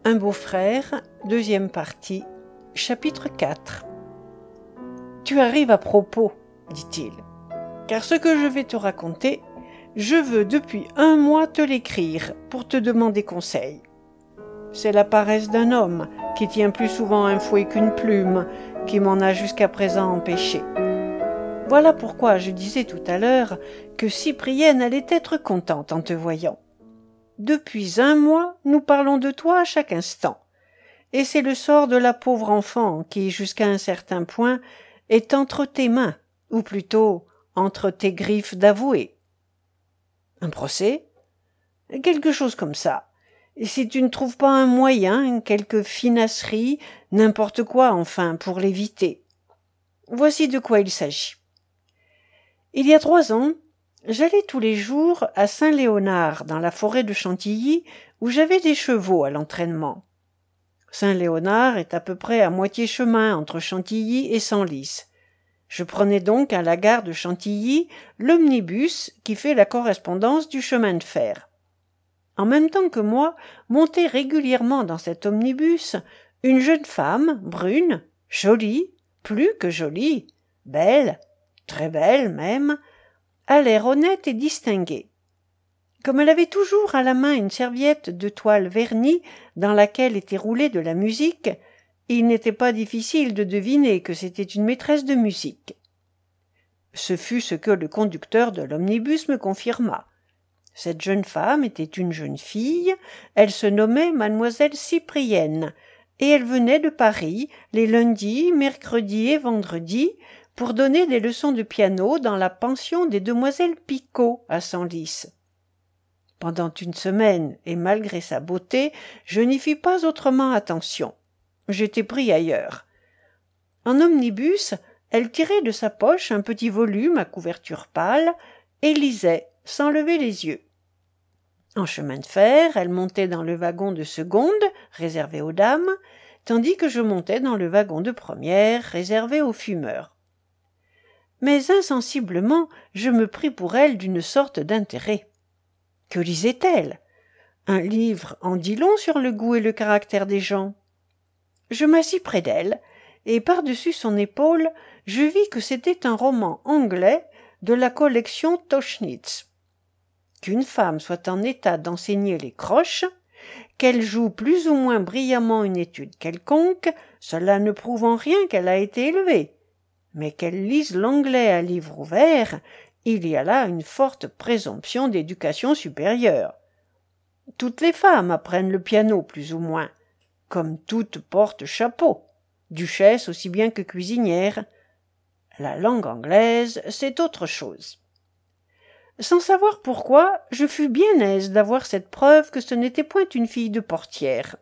Un beau-frère, deuxième partie, chapitre 4. Tu arrives à propos, dit-il, car ce que je vais te raconter, je veux depuis 1 mois te l'écrire pour te demander conseil. C'est la paresse d'un homme qui tient plus souvent un fouet qu'une plume qui m'en a jusqu'à présent empêché. Voilà pourquoi je disais tout à l'heure que Cyprienne allait être contente en te voyant. Depuis 1 mois, nous parlons de toi à chaque instant. Et c'est le sort de la pauvre enfant qui, jusqu'à un certain point, est entre tes mains, ou plutôt entre tes griffes d'avoué. Un procès ? Quelque chose comme ça. Et si tu ne trouves pas un moyen, quelque finasserie, n'importe quoi enfin, pour l'éviter. Voici de quoi il s'agit. Il y a 3 ans, j'allais tous les jours à Saint-Léonard, dans la forêt de Chantilly, où j'avais des chevaux à l'entraînement. Saint-Léonard est à peu près à moitié chemin entre Chantilly et Senlis. Je prenais donc à la gare de Chantilly l'omnibus qui fait la correspondance du chemin de fer. En même temps que moi, montait régulièrement dans cet omnibus une jeune femme, brune, jolie, plus que jolie, belle, très belle même, à l'air honnête et distingué. Comme elle avait toujours à la main une serviette de toile vernie dans laquelle était roulée de la musique, il n'était pas difficile de deviner que c'était une maîtresse de musique. Ce fut ce que le conducteur de l'omnibus me confirma. Cette jeune femme était une jeune fille, elle se nommait mademoiselle Cyprienne, et elle venait de Paris les lundis, mercredis et vendredis pour donner des leçons de piano dans la pension des demoiselles Picot à Senlis. Pendant 1 semaine, et malgré sa beauté, je n'y fis pas autrement attention. J'étais pris ailleurs. En omnibus, elle tirait de sa poche un petit volume à couverture pâle et lisait, sans lever les yeux. En chemin de fer, elle montait dans le wagon de seconde, réservé aux dames, tandis que je montais dans le wagon de première, réservé aux fumeurs. Mais insensiblement, je me pris pour elle d'une sorte d'intérêt. Que lisait-elle ? Un livre en dit long sur le goût et le caractère des gens. Je m'assis près d'elle, et par-dessus son épaule, je vis que c'était un roman anglais de la collection Tauchnitz. Qu'une femme soit en état d'enseigner les croches, qu'elle joue plus ou moins brillamment une étude quelconque, cela ne prouve en rien qu'elle a été élevée. Mais qu'elle lise l'anglais à livre ouvert, il y a là une forte présomption d'éducation supérieure. Toutes les femmes apprennent le piano plus ou moins, comme toutes portent chapeau, duchesse aussi bien que cuisinière. La langue anglaise, c'est autre chose. Sans savoir pourquoi, je fus bien aise d'avoir cette preuve que ce n'était point une fille de portière.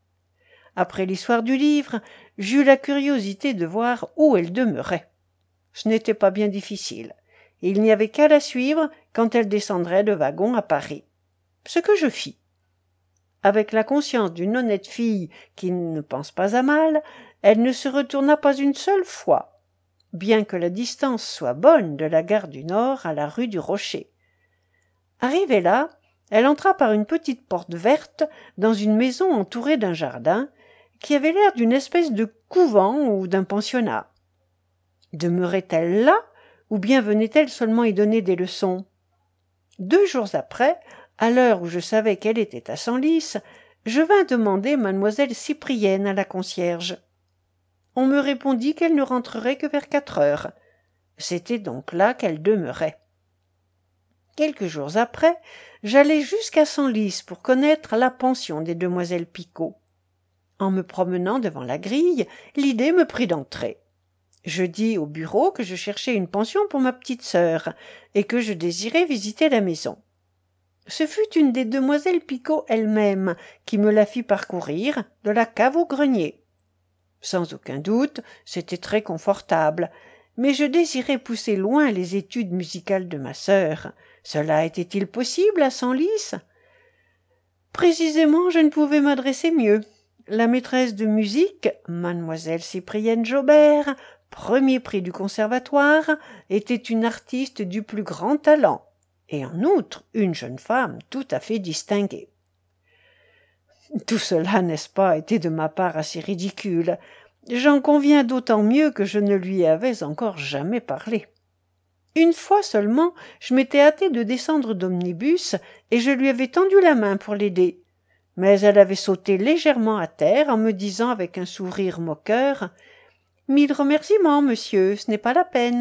Après l'histoire du livre, j'eus la curiosité de voir où elle demeurait. Ce n'était pas bien difficile. Il n'y avait qu'à la suivre quand elle descendrait de wagon à Paris. Ce que je fis. Avec la conscience d'une honnête fille qui ne pense pas à mal, elle ne se retourna pas une seule fois, bien que la distance soit bonne de la gare du Nord à la rue du Rocher. Arrivée là, elle entra par une petite porte verte dans une maison entourée d'un jardin, qui avait l'air d'une espèce de couvent ou d'un pensionnat. Demeurait-elle là, ou bien venait-elle seulement y donner des leçons ? 2 jours après, à l'heure où je savais qu'elle était à Senlis, je vins demander mademoiselle Cyprienne à la concierge. On me répondit qu'elle ne rentrerait que vers 4 heures. C'était donc là qu'elle demeurait. Quelques jours après, j'allai jusqu'à Senlis pour connaître la pension des demoiselles Picot. En me promenant devant la grille, l'idée me prit d'entrer. Je dis au bureau que je cherchais une pension pour ma petite sœur et que je désirais visiter la maison. Ce fut une des demoiselles Picot elle-même qui me la fit parcourir de la cave au grenier. Sans aucun doute, c'était très confortable, mais je désirais pousser loin les études musicales de ma sœur. Cela était-il possible à Senlis ? Précisément, je ne pouvais m'adresser mieux. La maîtresse de musique, mademoiselle Cyprienne Jobert, premier prix du conservatoire, était une artiste du plus grand talent, et en outre une jeune femme tout à fait distinguée. Tout cela, n'est-ce pas, était de ma part assez ridicule. J'en conviens d'autant mieux que je ne lui avais encore jamais parlé. Une fois seulement, je m'étais hâtée de descendre d'omnibus et je lui avais tendu la main pour l'aider. Mais elle avait sauté légèrement à terre en me disant avec un sourire moqueur « Mille remerciements, monsieur, ce n'est pas la peine. »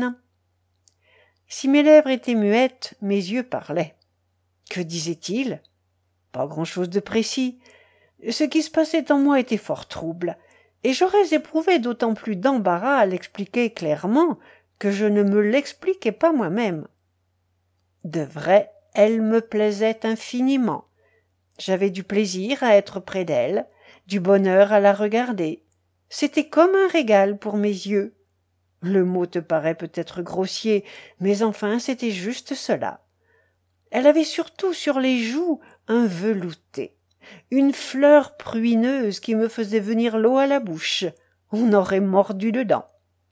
Si mes lèvres étaient muettes, mes yeux parlaient. Que disait-il? Pas grand-chose de précis. Ce qui se passait en moi était fort trouble, et j'aurais éprouvé d'autant plus d'embarras à l'expliquer clairement que je ne me l'expliquais pas moi-même. De vrai, elle me plaisait infiniment. J'avais du plaisir à être près d'elle, du bonheur à la regarder. C'était comme un régal pour mes yeux. Le mot te paraît peut-être grossier, mais enfin c'était juste cela. Elle avait surtout sur les joues un velouté, une fleur pruineuse qui me faisait venir l'eau à la bouche. On aurait mordu dedans.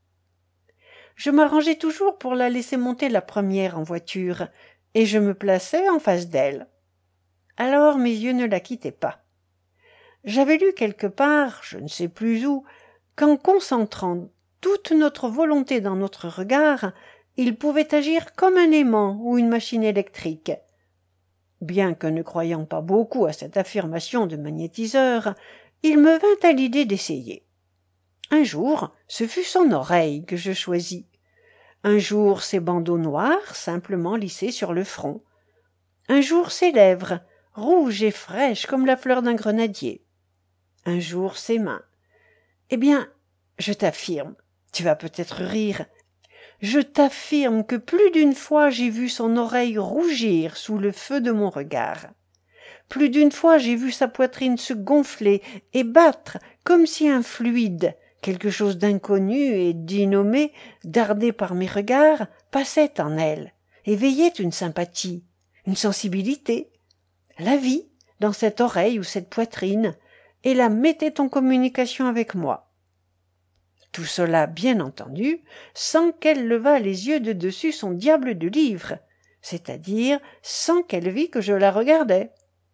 Je m'arrangeais toujours pour la laisser monter la première en voiture, et je me plaçais en face d'elle. Alors mes yeux ne la quittaient pas. J'avais lu quelque part, je ne sais plus où, qu'en concentrant toute notre volonté dans notre regard, il pouvait agir comme un aimant ou une machine électrique. Bien que ne croyant pas beaucoup à cette affirmation de magnétiseur, il me vint à l'idée d'essayer. Un jour, ce fut son oreille que je choisis. Un jour ses bandeaux noirs, simplement lissés sur le front. Un jour ses lèvres, rouges et fraîches comme la fleur d'un grenadier. Un jour ses mains. Eh bien, je t'affirme, tu vas peut-être rire, je t'affirme que plus d'une fois j'ai vu son oreille rougir sous le feu de mon regard. Plus d'une fois j'ai vu sa poitrine se gonfler et battre comme si un fluide, quelque chose d'inconnu et d'innommé, dardé par mes regards, passait en elle, éveillait une sympathie, une sensibilité, la vie dans cette oreille ou cette poitrine, et la mettait en communication avec moi. Tout cela, bien entendu, sans qu'elle levât les yeux de dessus son diable de livre, c'est-à-dire sans qu'elle vît que je la regardais.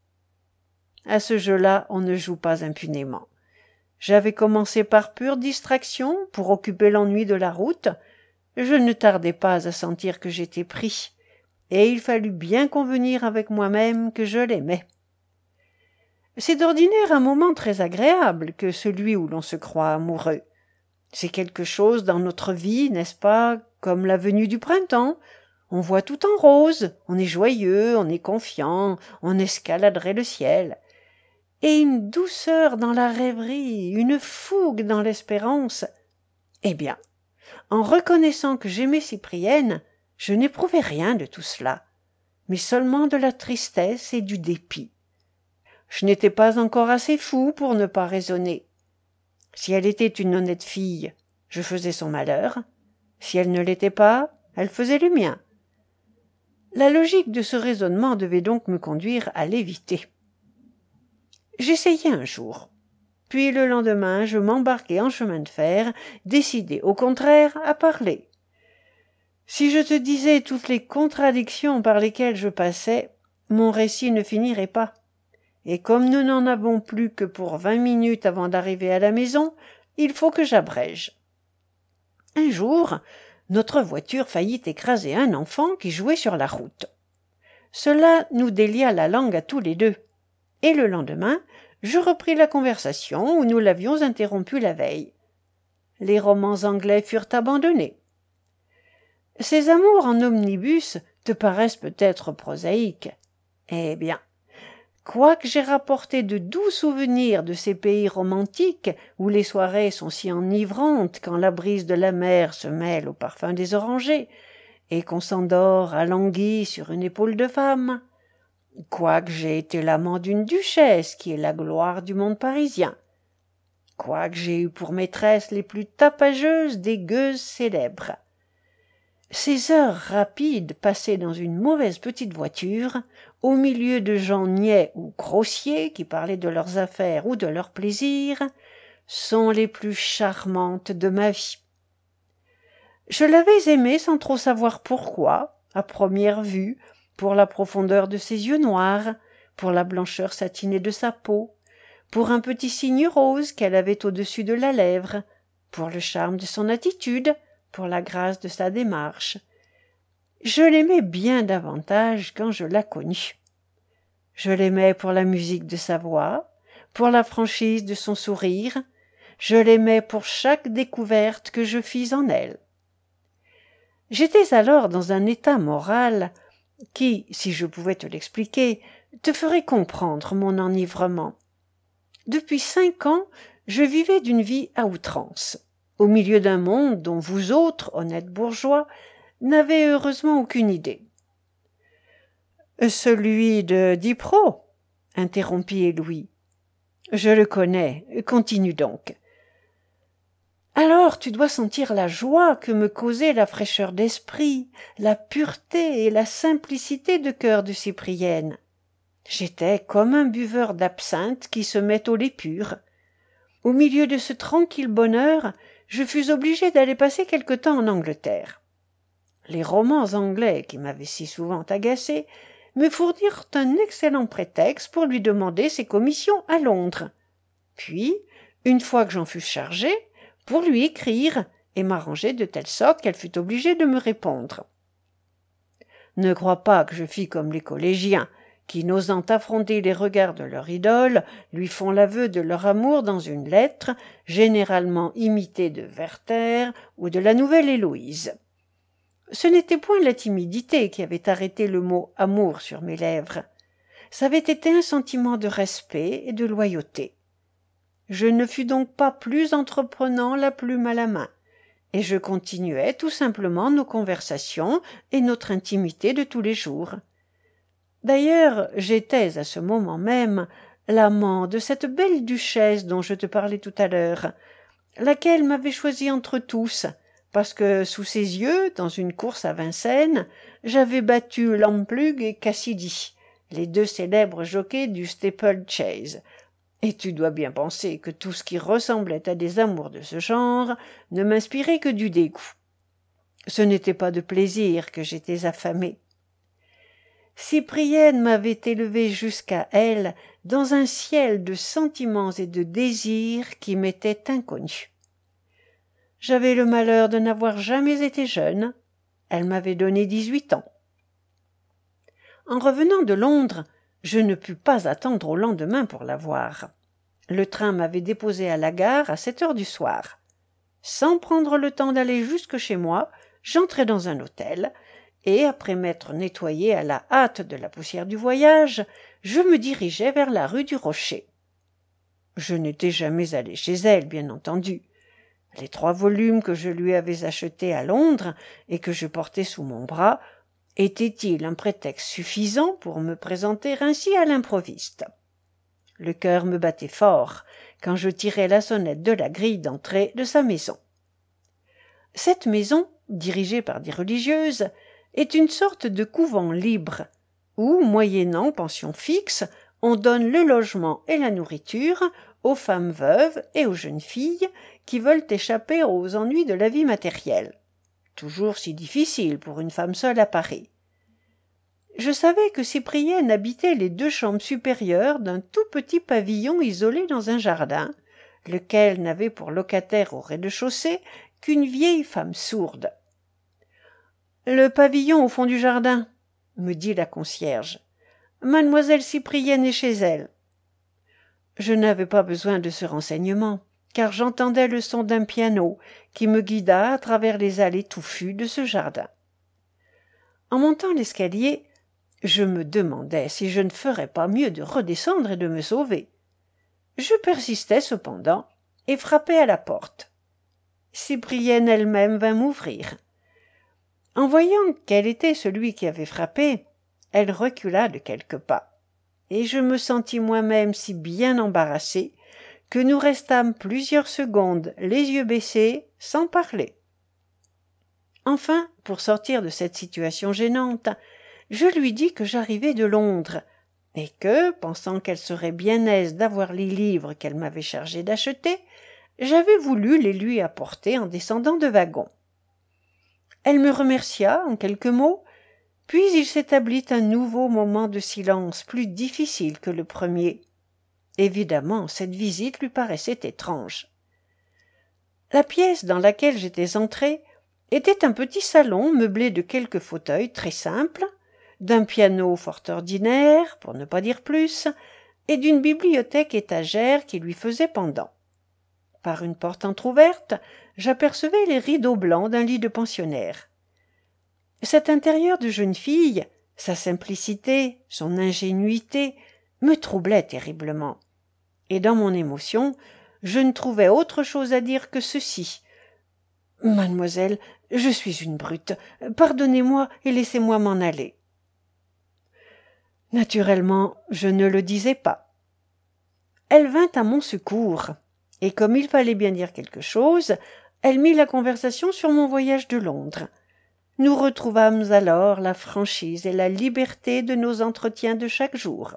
À ce jeu-là, on ne joue pas impunément. J'avais commencé par pure distraction, pour occuper l'ennui de la route. Je ne tardai pas à sentir que j'étais pris, et il fallut bien convenir avec moi-même que je l'aimais. C'est d'ordinaire un moment très agréable que celui où l'on se croit amoureux. C'est quelque chose dans notre vie, n'est-ce pas, comme la venue du printemps. On voit tout en rose, on est joyeux, on est confiant, on escaladerait le ciel. Et une douceur dans la rêverie, une fougue dans l'espérance. Eh bien, en reconnaissant que j'aimais Cyprienne, je n'éprouvais rien de tout cela, mais seulement de la tristesse et du dépit. Je n'étais pas encore assez fou pour ne pas raisonner. Si elle était une honnête fille, je faisais son malheur. Si elle ne l'était pas, elle faisait le mien. La logique de ce raisonnement devait donc me conduire à l'éviter. J'essayai un jour. Puis le lendemain, je m'embarquai en chemin de fer, décidé au contraire à parler. Si je te disais toutes les contradictions par lesquelles je passais, mon récit ne finirait pas. Et comme nous n'en avons plus que pour 20 minutes avant d'arriver à la maison, il faut que j'abrège. Un jour, notre voiture faillit écraser un enfant qui jouait sur la route. Cela nous délia la langue à tous les deux. Et le lendemain, je repris la conversation où nous l'avions interrompue la veille. Les romans anglais furent abandonnés. Ces amours en omnibus te paraissent peut-être prosaïques. Eh bien, quoique j'ai rapporté de doux souvenirs de ces pays romantiques où les soirées sont si enivrantes quand la brise de la mer se mêle au parfum des orangers et qu'on s'endort alangui sur une épaule de femme, quoique j'ai été l'amant d'une duchesse qui est la gloire du monde parisien, quoique j'ai eu pour maîtresses les plus tapageuses des gueuses célèbres, ces heures rapides passées dans une mauvaise petite voiture, au milieu de gens niais ou grossiers qui parlaient de leurs affaires ou de leurs plaisirs, sont les plus charmantes de ma vie. Je l'avais aimée sans trop savoir pourquoi, à première vue, pour la profondeur de ses yeux noirs, pour la blancheur satinée de sa peau, pour un petit signe rose qu'elle avait au-dessus de la lèvre, pour le charme de son attitude, pour la grâce de sa démarche. Je l'aimais bien davantage quand je la connus. Je l'aimais pour la musique de sa voix, pour la franchise de son sourire, je l'aimais pour chaque découverte que je fis en elle. J'étais alors dans un état moral qui, si je pouvais te l'expliquer, te ferait comprendre mon enivrement. Depuis 5 ans, je vivais d'une vie à outrance, au milieu d'un monde dont vous autres, honnêtes bourgeois, n'avez heureusement aucune idée. « Celui de Dipro » interrompit Louis. « Je le connais, continue donc. » Alors tu dois sentir la joie que me causait la fraîcheur d'esprit, la pureté et la simplicité de cœur de Cyprienne. J'étais comme un buveur d'absinthe qui se met au lait pur. Au milieu de ce tranquille bonheur, je fus obligé d'aller passer quelque temps en Angleterre. Les romans anglais, qui m'avaient si souvent agacé, me fournirent un excellent prétexte pour lui demander ses commissions à Londres. Puis, une fois que j'en fus chargé, pour lui écrire et m'arranger de telle sorte qu'elle fût obligée de me répondre. Ne crois pas que je fis comme les collégiens, qui, n'osant affronter les regards de leur idole, lui font l'aveu de leur amour dans une lettre, généralement imitée de Werther ou de la Nouvelle Héloïse. Ce n'était point la timidité qui avait arrêté le mot « amour » sur mes lèvres. Ça avait été un sentiment de respect et de loyauté. Je ne fus donc pas plus entreprenant la plume à la main, et je continuais tout simplement nos conversations et notre intimité de tous les jours. D'ailleurs, j'étais à ce moment même l'amant de cette belle duchesse dont je te parlais tout à l'heure, laquelle m'avait choisi entre tous, parce que sous ses yeux, dans une course à Vincennes, j'avais battu Lamplugh et Cassidy, les 2 célèbres jockeys du steeple-chase. Et tu dois bien penser que tout ce qui ressemblait à des amours de ce genre ne m'inspirait que du dégoût. Ce n'était pas de plaisir que j'étais affamé. Cyprienne m'avait élevé jusqu'à elle dans un ciel de sentiments et de désirs qui m'étaient inconnus. J'avais le malheur de n'avoir jamais été jeune. Elle m'avait donné 18 ans. En revenant de Londres, je ne pus pas attendre au lendemain pour la voir. Le train m'avait déposé à la gare à 7 heures du soir. Sans prendre le temps d'aller jusque chez moi, j'entrai dans un hôtel, et après m'être nettoyé à la hâte de la poussière du voyage, je me dirigeai vers la rue du Rocher. Je n'étais jamais allé chez elle, bien entendu. Les 3 volumes que je lui avais achetés à Londres et que je portais sous mon bras, étaient-ils un prétexte suffisant pour me présenter ainsi à l'improviste? Le cœur me battait fort quand je tirai la sonnette de la grille d'entrée de sa maison. Cette maison, dirigée par des religieuses, est une sorte de couvent libre, où, moyennant pension fixe, on donne le logement et la nourriture aux femmes veuves et aux jeunes filles qui veulent échapper aux ennuis de la vie matérielle, toujours si difficile pour une femme seule à Paris. Je savais que Cyprienne habitait les 2 chambres supérieures d'un tout petit pavillon isolé dans un jardin, lequel n'avait pour locataire au rez-de-chaussée qu'une vieille femme sourde. « Le pavillon au fond du jardin, » me dit la concierge. « Mademoiselle Cyprienne est chez elle. » Je n'avais pas besoin de ce renseignement, car j'entendais le son d'un piano qui me guida à travers les allées touffues de ce jardin. En montant l'escalier, je me demandais si je ne ferais pas mieux de redescendre et de me sauver. Je persistais cependant et frappai à la porte. Cyprienne elle-même vint m'ouvrir. En voyant quel était celui qui avait frappé, elle recula de quelques pas, et je me sentis moi-même si bien embarrassé que nous restâmes plusieurs secondes les yeux baissés, sans parler. Enfin, pour sortir de cette situation gênante, je lui dis que j'arrivais de Londres, et que, pensant qu'elle serait bien aise d'avoir les livres qu'elle m'avait chargé d'acheter, j'avais voulu les lui apporter en descendant de wagon. Elle me remercia en quelques mots, puis il s'établit un nouveau moment de silence plus difficile que le premier. Évidemment, cette visite lui paraissait étrange. La pièce dans laquelle j'étais entré était un petit salon meublé de quelques fauteuils très simples, d'un piano fort ordinaire, pour ne pas dire plus, et d'une bibliothèque étagère qui lui faisait pendant. Par une porte entr'ouverte, j'apercevais les rideaux blancs d'un lit de pensionnaire. Cet intérieur de jeune fille, sa simplicité, son ingénuité, me troublait terriblement. Et dans mon émotion, je ne trouvais autre chose à dire que ceci. « Mademoiselle, je suis une brute. Pardonnez-moi et laissez-moi m'en aller. » Naturellement, je ne le disais pas. Elle vint à mon secours, et comme il fallait bien dire quelque chose, elle mit la conversation sur mon voyage de Londres. Nous retrouvâmes alors la franchise et la liberté de nos entretiens de chaque jour.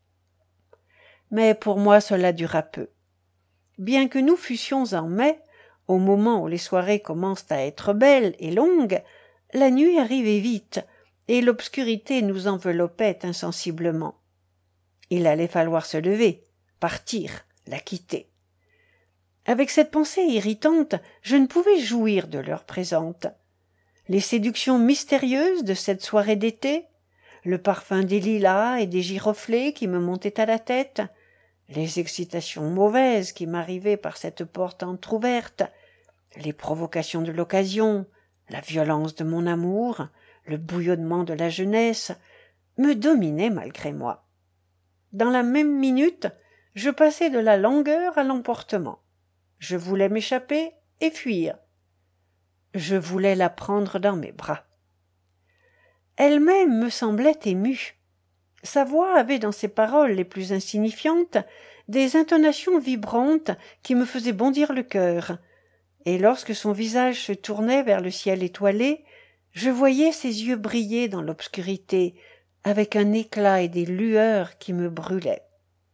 Mais pour moi cela dura peu. Bien que nous fussions en mai, au moment où les soirées commencent à être belles et longues, la nuit arrivait vite, et l'obscurité nous enveloppait insensiblement. Il allait falloir se lever, partir, la quitter. Avec cette pensée irritante, je ne pouvais jouir de l'heure présente. Les séductions mystérieuses de cette soirée d'été, le parfum des lilas et des giroflées qui me montaient à la tête, les excitations mauvaises qui m'arrivaient par cette porte entr'ouverte, les provocations de l'occasion, la violence de mon amour, le bouillonnement de la jeunesse, me dominaient malgré moi. Dans la même minute, je passais de la langueur à l'emportement. Je voulais m'échapper et fuir. Je voulais la prendre dans mes bras. Elle-même me semblait émue. Sa voix avait dans ses paroles les plus insignifiantes des intonations vibrantes qui me faisaient bondir le cœur, et lorsque son visage se tournait vers le ciel étoilé, je voyais ses yeux briller dans l'obscurité avec un éclat et des lueurs qui me brûlaient.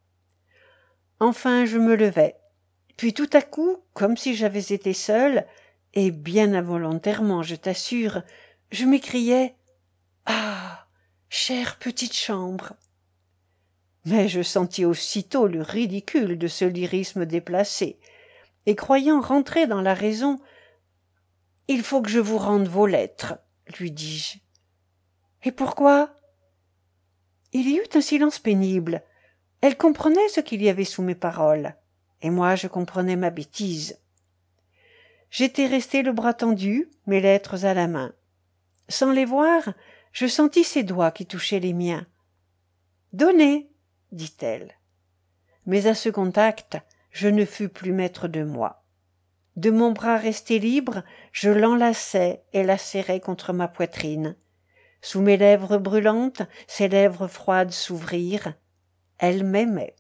Enfin je me levai, puis tout à coup, comme si j'avais été seule, et bien involontairement, je t'assure, je m'écriai « Ah, chère petite chambre !» Mais je sentis aussitôt le ridicule de ce lyrisme déplacé, et croyant rentrer dans la raison, « Il faut que je vous rende vos lettres, » lui dis-je. « Et pourquoi ?» Il y eut un silence pénible. Elle comprenait ce qu'il y avait sous mes paroles, et moi je comprenais ma bêtise. J'étais resté le bras tendu, mes lettres à la main. Sans les voir, je sentis ses doigts qui touchaient les miens. « Donnez !» dit-elle. Mais à ce contact, je ne fus plus maître de moi. De mon bras resté libre, je l'enlaçai et la serrai contre ma poitrine. Sous mes lèvres brûlantes, ses lèvres froides s'ouvrirent. Elle m'aimait.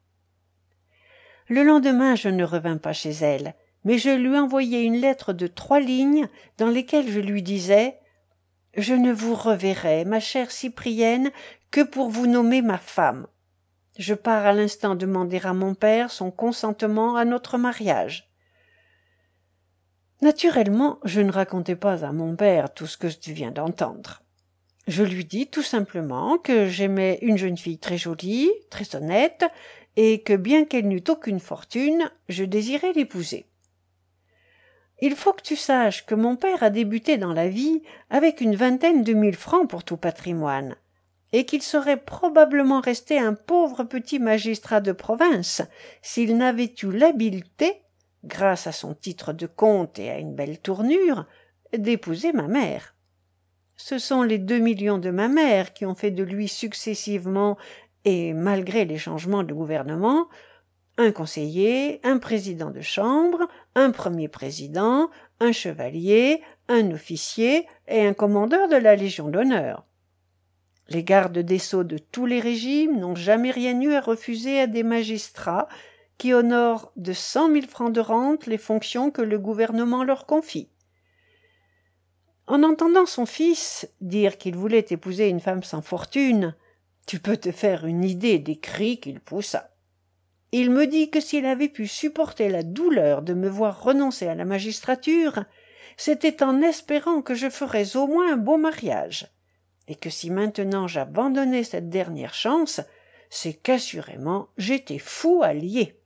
Le lendemain, je ne revins pas chez elle, mais je lui envoyai une lettre de 3 lignes dans lesquelles je lui disais « Je ne vous reverrai, ma chère Cyprienne, que pour vous nommer ma femme. Je pars à l'instant demander à mon père son consentement à notre mariage. » Naturellement, je ne racontai pas à mon père tout ce que tu viens d'entendre. Je lui dis tout simplement que j'aimais une jeune fille très jolie, très honnête, et que bien qu'elle n'eût aucune fortune, je désirais l'épouser. Il faut que tu saches que mon père a débuté dans la vie avec une 20aine de 1000 francs pour tout patrimoine, et qu'il serait probablement resté un pauvre petit magistrat de province s'il n'avait eu l'habileté, grâce à son titre de comte et à une belle tournure, d'épouser ma mère. Ce sont les 2 millions de ma mère qui ont fait de lui successivement, et malgré les changements de gouvernement, un conseiller, un président de chambre, un premier président, un chevalier, un officier et un commandeur de la Légion d'honneur. Les gardes des sceaux de tous les régimes n'ont jamais rien eu à refuser à des magistrats qui honorent de 100 000 francs de rente les fonctions que le gouvernement leur confie. En entendant son fils dire qu'il voulait épouser une femme sans fortune, tu peux te faire une idée des cris qu'il poussa. Il me dit que s'il avait pu supporter la douleur de me voir renoncer à la magistrature, c'était en espérant que je ferais au moins un beau mariage, et que si maintenant j'abandonnais cette dernière chance, c'est qu'assurément j'étais fou à lier.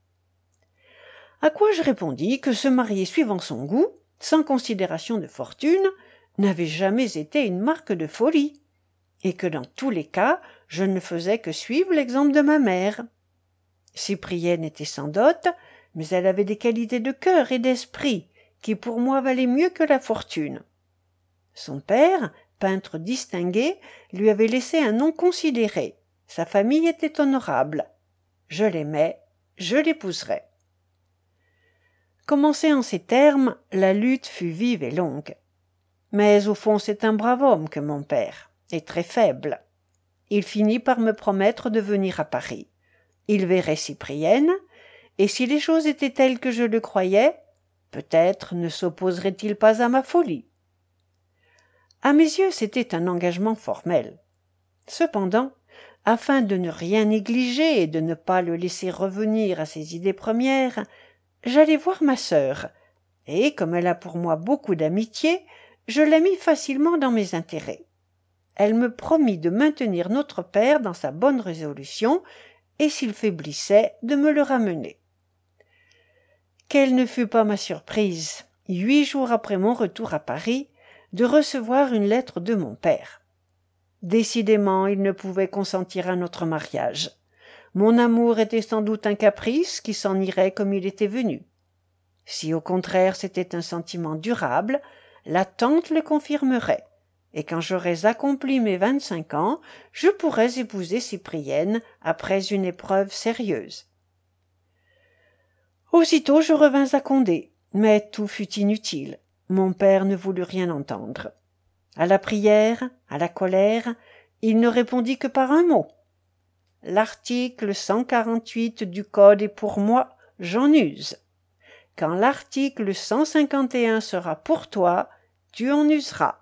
À quoi je répondis que se marier suivant son goût, sans considération de fortune, n'avait jamais été une marque de folie, et que dans tous les cas, je ne faisais que suivre l'exemple de ma mère. Cyprienne était sans dot, mais elle avait des qualités de cœur et d'esprit, qui pour moi valaient mieux que la fortune. Son père, peintre distingué, lui avait laissé un nom considéré. Sa famille était honorable. Je l'aimais, je l'épouserais. Commencée en ces termes, la lutte fut vive et longue. Mais au fond, c'est un brave homme que mon père, et très faible. Il finit par me promettre de venir à Paris. Il verrait Cyprienne, et si les choses étaient telles que je le croyais, peut-être ne s'opposerait-il pas à ma folie. À mes yeux, c'était un engagement formel. Cependant, afin de ne rien négliger et de ne pas le laisser revenir à ses idées premières, j'allai voir ma sœur, et comme elle a pour moi beaucoup d'amitié, je la mis facilement dans mes intérêts. Elle me promit de maintenir notre père dans sa bonne résolution, et s'il faiblissait, de me le ramener. Quelle ne fut pas ma surprise, 8 jours après mon retour à Paris, de recevoir une lettre de mon père. Décidément, il ne pouvait consentir à notre mariage. Mon amour était sans doute un caprice qui s'en irait comme il était venu. Si au contraire c'était un sentiment durable, l'attente le confirmerait, et quand j'aurais accompli mes 25 ans, je pourrais épouser Cyprienne après une épreuve sérieuse. Aussitôt je revins à Condé, mais tout fut inutile. Mon père ne voulut rien entendre. À la prière, à la colère, il ne répondit que par un mot. L'article 148 du Code est pour moi, j'en use. Quand l'article 151 sera pour toi, tu en useras.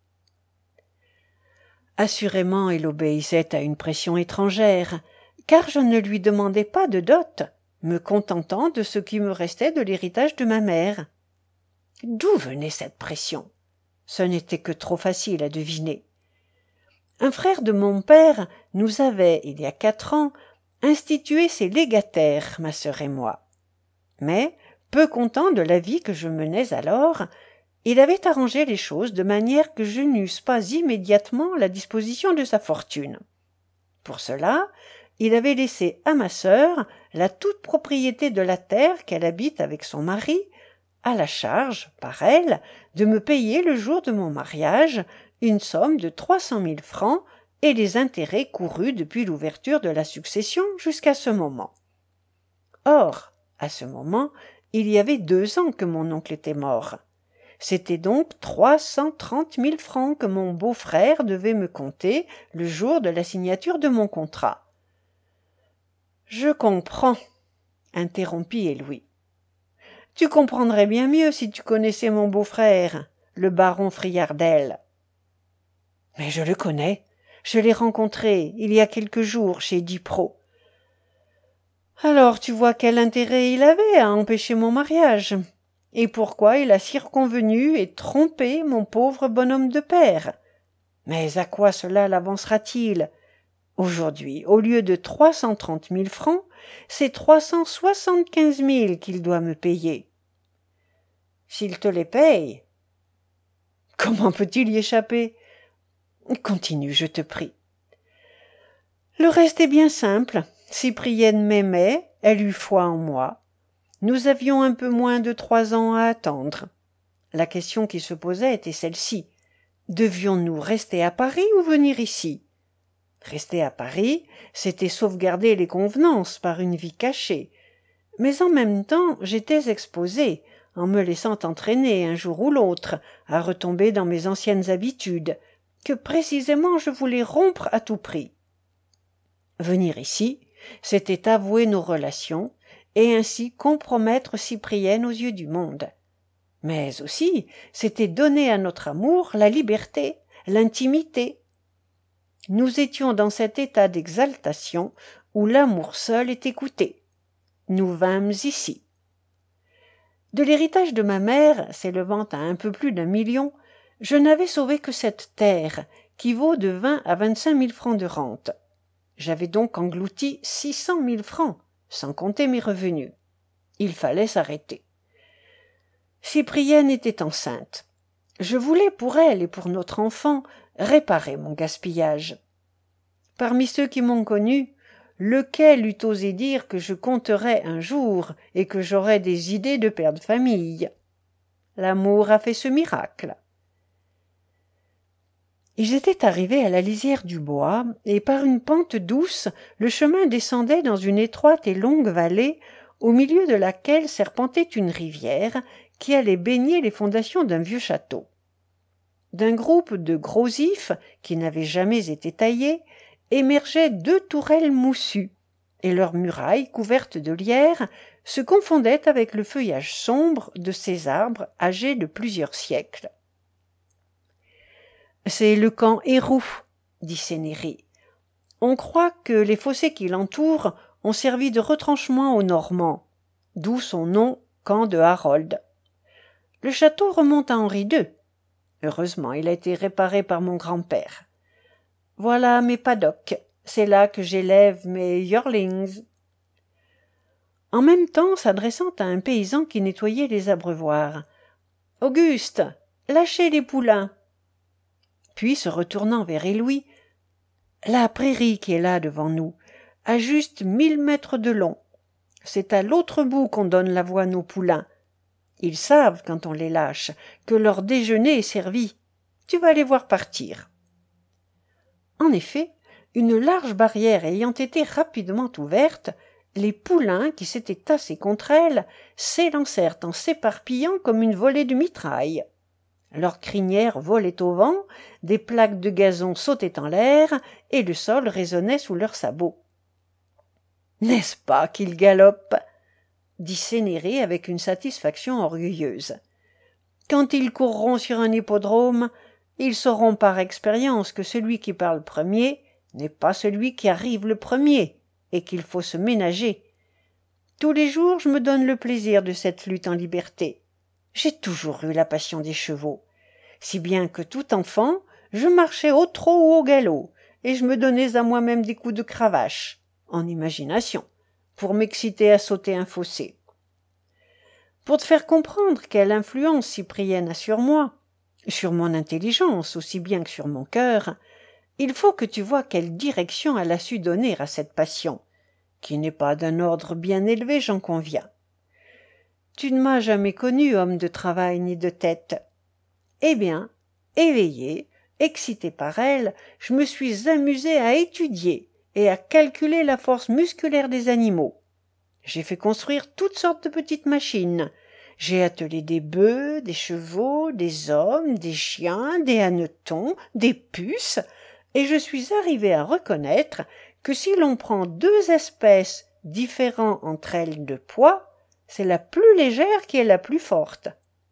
Assurément, il obéissait à une pression étrangère, car je ne lui demandais pas de dot, me contentant de ce qui me restait de l'héritage de ma mère. D'où venait cette pression? Ce n'était que trop facile à deviner. Un frère de mon père nous avait, il y a 4 ans, institué ses légataires, ma sœur et moi. Mais, peu content de la vie que je menais alors, il avait arrangé les choses de manière que je n'eusse pas immédiatement la disposition de sa fortune. Pour cela, il avait laissé à ma sœur la toute propriété de la terre qu'elle habite avec son mari, à la charge, par elle, de me payer le jour de mon mariage une somme de 300 000 francs et les intérêts courus depuis l'ouverture de la succession jusqu'à ce moment. Or, à ce moment, il y avait 2 ans que mon oncle était mort. C'était donc 330 000 francs que mon beau-frère devait me compter le jour de la signature de mon contrat. « Je comprends, » interrompit Elouis. « Tu comprendrais bien mieux si tu connaissais mon beau-frère, le baron Friardel. »« Mais je le connais, je l'ai rencontré il y a quelques jours chez Dipro. »« Alors tu vois quel intérêt il avait à empêcher mon mariage, et pourquoi il a circonvenu et trompé mon pauvre bonhomme de père. Mais à quoi cela l'avancera-t-il ? Aujourd'hui, au lieu de 330 000 francs, c'est 375 000 qu'il doit me payer. S'il te les paye, comment peut-il y échapper ? Continue, je te prie. Le reste est bien simple. Cyprienne m'aimait, elle eut foi en moi. Nous avions un peu moins de 3 ans à attendre. La question qui se posait était celle-ci. Devions-nous rester à Paris ou venir ici ? Rester à Paris, c'était sauvegarder les convenances par une vie cachée. Mais en même temps, j'étais exposée, en me laissant entraîner un jour ou l'autre, à retomber dans mes anciennes habitudes, que précisément je voulais rompre à tout prix. Venir ici, c'était avouer nos relations, et ainsi compromettre Cyprienne aux yeux du monde. Mais aussi, c'était donner à notre amour la liberté, l'intimité. Nous étions dans cet état d'exaltation où l'amour seul est écouté. Nous vînmes ici. De l'héritage de ma mère, s'élevant à un peu plus d'1 million, je n'avais sauvé que cette terre, qui vaut de 20 à 25 000 francs de rente. J'avais donc englouti 600 000 francs, sans compter mes revenus. Il fallait s'arrêter. Cyprienne était enceinte. Je voulais pour elle et pour notre enfant réparer mon gaspillage. Parmi ceux qui m'ont connu, lequel eût osé dire que je compterais un jour et que j'aurais des idées de père de famille? L'amour a fait ce miracle. Ils étaient arrivés à la lisière du bois, et par une pente douce, le chemin descendait dans une étroite et longue vallée, au milieu de laquelle serpentait une rivière qui allait baigner les fondations d'un vieux château. D'un groupe de gros ifs, qui n'avaient jamais été taillés, émergeaient 2 tourelles moussues, et leurs murailles, couvertes de lierre, se confondaient avec le feuillage sombre de ces arbres âgés de plusieurs siècles. « C'est le camp Héroux, » dit Cénéry. « On croit que les fossés qui l'entourent ont servi de retranchement aux Normands, d'où son nom camp de Harold. Le château remonte à Henri II. Heureusement, il a été réparé par mon grand-père. Voilà mes paddocks, c'est là que j'élève mes yearlings. » En même temps, s'adressant à un paysan qui nettoyait les abreuvoirs. « Auguste, lâchez les poulains. » Puis, se retournant vers Élouis, « La prairie qui est là devant nous a juste 1000 mètres de long. C'est à l'autre bout qu'on donne l'avoine aux poulains. Ils savent, quand on les lâche, que leur déjeuner est servi. Tu vas les voir partir. » En effet, une large barrière ayant été rapidement ouverte, les poulains, qui s'étaient tassés contre elle, s'élancèrent en s'éparpillant comme une volée de mitraille. Leurs crinières volaient au vent, des plaques de gazon sautaient en l'air, et le sol résonnait sous leurs sabots. « N'est-ce pas qu'ils galopent ?» dit Cénéry avec une satisfaction orgueilleuse. « Quand ils courront sur un hippodrome, ils sauront par expérience que celui qui parle premier n'est pas celui qui arrive le premier, et qu'il faut se ménager. Tous les jours, je me donne le plaisir de cette lutte en liberté. J'ai toujours eu la passion des chevaux, si bien que tout enfant, je marchais au trot ou au galop, et je me donnais à moi-même des coups de cravache, en imagination, pour m'exciter à sauter un fossé. Pour te faire comprendre quelle influence Cyprienne a sur moi, sur mon intelligence aussi bien que sur mon cœur, il faut que tu vois quelle direction elle a su donner à cette passion, qui n'est pas d'un ordre bien élevé, j'en conviens. Tu ne m'as jamais connu homme de travail ni de tête. Eh bien, éveillé, excité par elle, je me suis amusé à étudier et à calculer la force musculaire des animaux. J'ai fait construire toutes sortes de petites machines. J'ai attelé des bœufs, des chevaux, des hommes, des chiens, des hannetons, des puces, et je suis arrivé à reconnaître que si l'on prend 2 espèces différentes entre elles de poids, c'est la plus légère qui est la plus forte.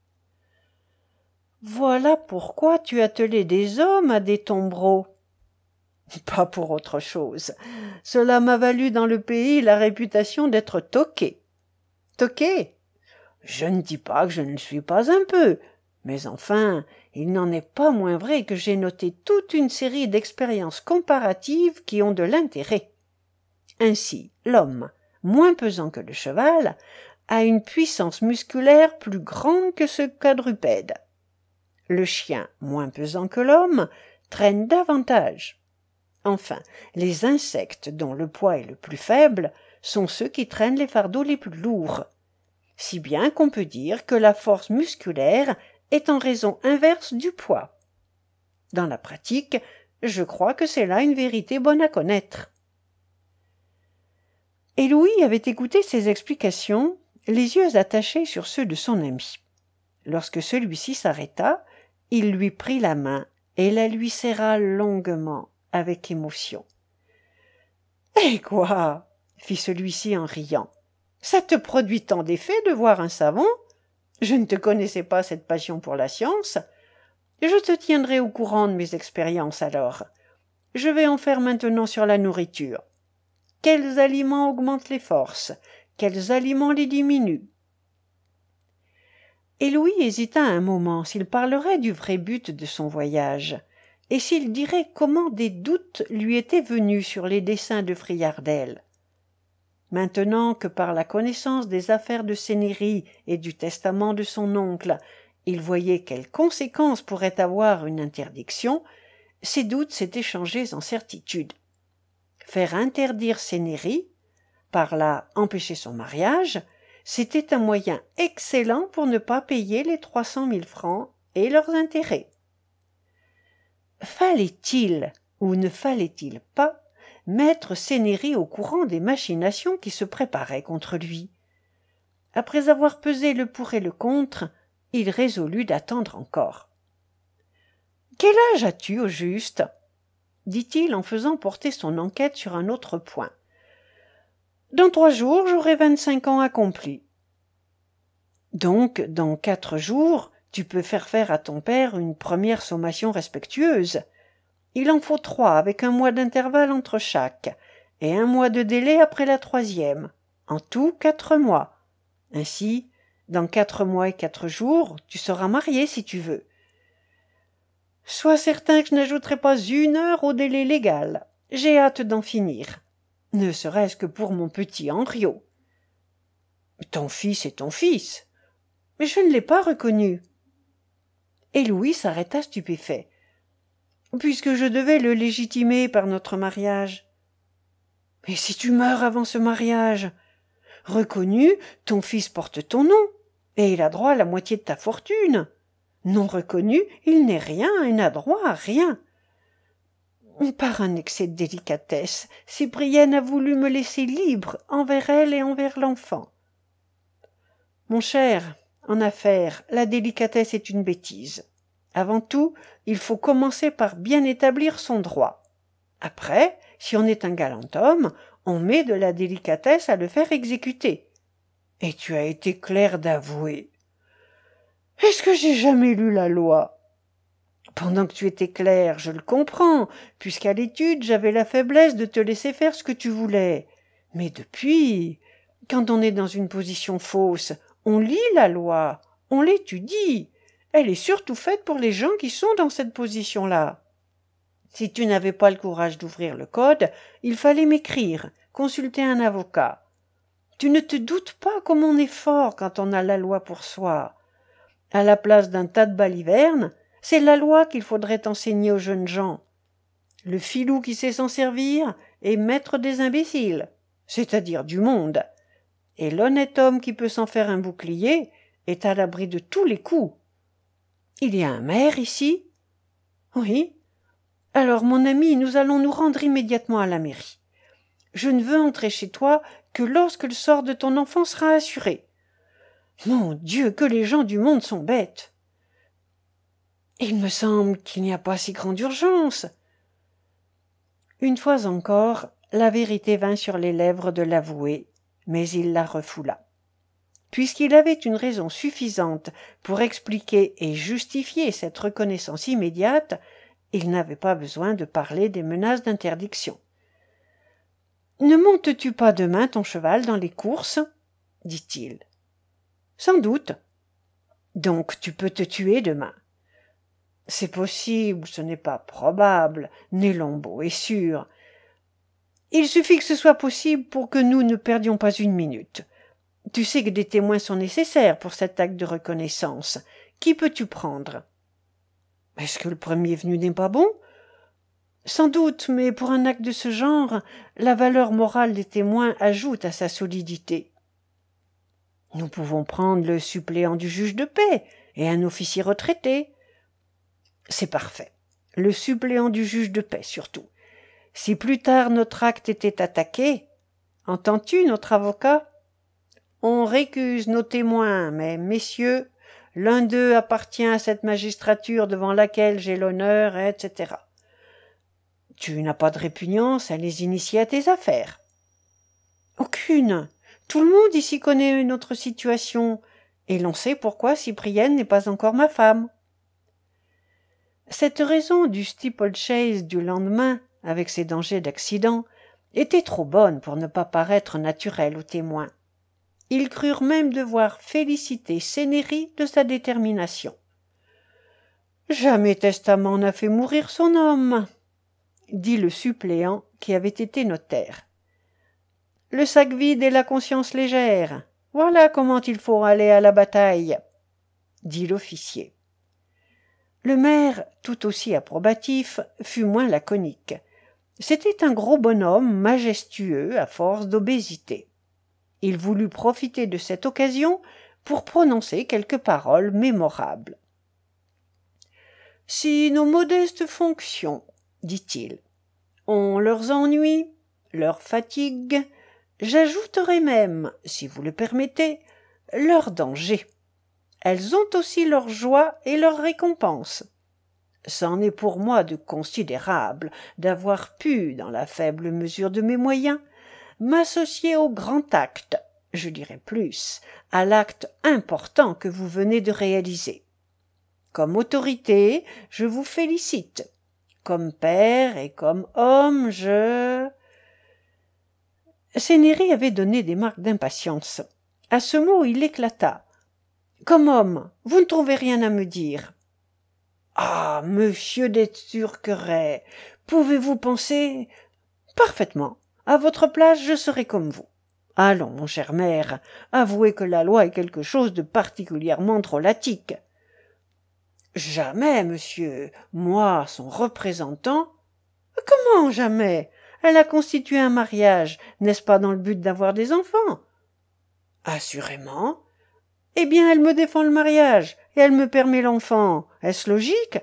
Voilà pourquoi tu attelais des hommes à des tombereaux. Pas pour autre chose. Cela m'a valu dans le pays la réputation d'être toqué. Toqué? Je ne dis pas que je ne le suis pas un peu, mais enfin, il n'en est pas moins vrai que j'ai noté toute une série d'expériences comparatives qui ont de l'intérêt. Ainsi, l'homme, moins pesant que le cheval, a une puissance musculaire plus grande que ce quadrupède. Le chien, moins pesant que l'homme, traîne davantage. Enfin, les insectes dont le poids est le plus faible sont ceux qui traînent les fardeaux les plus lourds, si bien qu'on peut dire que la force musculaire est en raison inverse du poids. Dans la pratique, je crois que c'est là une vérité bonne à connaître. Et Louis avait écouté ces explications, les yeux attachés sur ceux de son ami. Lorsque celui-ci s'arrêta, il lui prit la main et la lui serra longuement, avec émotion. « Eh quoi ?» fit celui-ci en riant. « Ça te produit tant d'effet de voir un savant ? Je ne te connaissais pas cette passion pour la science. Je te tiendrai au courant de mes expériences alors. Je vais en faire maintenant sur la nourriture. Quels aliments augmentent les forces? Quels aliments les diminuent ?» Et Louis hésita un moment s'il parlerait du vrai but de son voyage, et s'il dirait comment des doutes lui étaient venus sur les desseins de Friardel. Maintenant que par la connaissance des affaires de Cénéry et du testament de son oncle, il voyait quelles conséquences pourrait avoir une interdiction, ses doutes s'étaient changés en certitude. Faire interdire Cénéry, par là empêcher son mariage, c'était un moyen excellent pour ne pas payer les 300 000 francs et leurs intérêts. Fallait-il, ou ne fallait-il pas, mettre Cénéry au courant des machinations qui se préparaient contre lui? Après avoir pesé le pour et le contre, il résolut d'attendre encore. « Quel âge as-tu, au juste ?» dit-il en faisant porter son enquête sur un autre point. « Dans 3 jours, j'aurai 25 ans accomplis. »« Donc, dans 4 jours, tu peux faire à ton père une première sommation respectueuse. Il en faut 3 avec 1 mois d'intervalle entre chaque, et 1 mois de délai après la 3e. En tout, 4 mois. Ainsi, dans 4 mois et 4 jours, tu seras marié si tu veux. Sois certain que je n'ajouterai pas 1 heure au délai légal. J'ai hâte d'en finir. Ne serait-ce que pour mon petit Henriot. »« Ton fils est ton fils. »« Mais je ne l'ai pas reconnu. » Et Louis s'arrêta stupéfait. « Puisque je devais le légitimer par notre mariage. »« Mais si tu meurs avant ce mariage, reconnu, ton fils porte ton nom, et il a droit à la moitié de ta fortune. Non reconnu, il n'est rien et n'a droit à rien. » Par un excès de délicatesse, Cyprienne a voulu me laisser libre envers elle et envers l'enfant. Mon cher, en affaires, la délicatesse est une bêtise. Avant tout, il faut commencer par bien établir son droit. Après, si on est un galant homme, on met de la délicatesse à le faire exécuter. Et tu as été clair d'avouer. Est-ce que j'ai jamais lu la loi ? Pendant que tu étais clair, je le comprends, puisqu'à l'étude j'avais la faiblesse de te laisser faire ce que tu voulais. Mais depuis, quand on est dans une position fausse, on lit la loi, on l'étudie. Elle est surtout faite pour les gens qui sont dans cette position-là. Si tu n'avais pas le courage d'ouvrir le code, il fallait m'écrire, consulter un avocat. Tu ne te doutes pas comme on est fort quand on a la loi pour soi. À la place d'un tas de balivernes, c'est la loi qu'il faudrait enseigner aux jeunes gens. Le filou qui sait s'en servir est maître des imbéciles, c'est-à-dire du monde. Et l'honnête homme qui peut s'en faire un bouclier est à l'abri de tous les coups. Il y a un maire ici ? Oui. Alors, mon ami, nous allons nous rendre immédiatement à la mairie. Je ne veux entrer chez toi que lorsque le sort de ton enfant sera assuré. Mon Dieu, que les gens du monde sont bêtes. Il me semble qu'il n'y a pas si grande urgence. Une fois encore, la vérité vint sur les lèvres de l'avoué, mais il la refoula. Puisqu'il avait une raison suffisante pour expliquer et justifier cette reconnaissance immédiate, il n'avait pas besoin de parler des menaces d'interdiction. « Ne montes-tu pas demain ton cheval dans les courses ?» dit-il. « Sans doute. »« Donc tu peux te tuer demain. »« C'est possible, ce n'est pas probable, Nelombo est sûr. Il suffit que ce soit possible pour que nous ne perdions pas une minute. Tu sais que des témoins sont nécessaires pour cet acte de reconnaissance. Qui peux-tu prendre ? Est-ce que le premier venu n'est pas bon ? Sans doute, mais pour un acte de ce genre, la valeur morale des témoins ajoute à sa solidité. Nous pouvons prendre le suppléant du juge de paix et un officier retraité. C'est parfait. Le suppléant du juge de paix, surtout. Si plus tard notre acte était attaqué, entends-tu, notre avocat ? On récuse nos témoins, mais, messieurs, l'un d'eux appartient à cette magistrature devant laquelle j'ai l'honneur, etc. Tu n'as pas de répugnance à les initier à tes affaires ? Aucune. Tout le monde ici connaît notre situation, et l'on sait pourquoi Cyprienne n'est pas encore ma femme. Cette raison du steeplechase du lendemain, avec ses dangers d'accident, était trop bonne pour ne pas paraître naturelle aux témoins. Ils crurent même devoir féliciter Cénéry de sa détermination. Jamais testament n'a fait mourir son homme, dit le suppléant qui avait été notaire. Le sac vide et la conscience légère, voilà comment il faut aller à la bataille, dit l'officier. Le maire, tout aussi approbatif, fut moins laconique. C'était un gros bonhomme majestueux à force d'obésité. Il voulut profiter de cette occasion pour prononcer quelques paroles mémorables. « Si nos modestes fonctions, dit-il, ont leurs ennuis, leurs fatigues, j'ajouterai même, si vous le permettez, leurs dangers. Elles ont aussi leurs joies et leurs récompenses. C'en est pour moi de considérable d'avoir pu, dans la faible mesure de mes moyens, m'associer au grand acte, je dirais plus, à l'acte important que vous venez de réaliser. Comme autorité, je vous félicite. Comme père et comme homme, Cénéry avait donné des marques d'impatience. À ce mot, il éclata. Comme homme, vous ne trouvez rien à me dire. Ah, monsieur d'Esturquerret, pouvez-vous penser... Parfaitement. À votre place, je serai comme vous. Allons, mon cher maire, avouez que la loi est quelque chose de particulièrement drôlatique. Jamais, monsieur, moi, son représentant. Comment jamais? Elle a constitué un mariage, n'est-ce pas dans le but d'avoir des enfants? Assurément. Eh bien, elle me défend le mariage, et elle me permet l'enfant. Est-ce logique?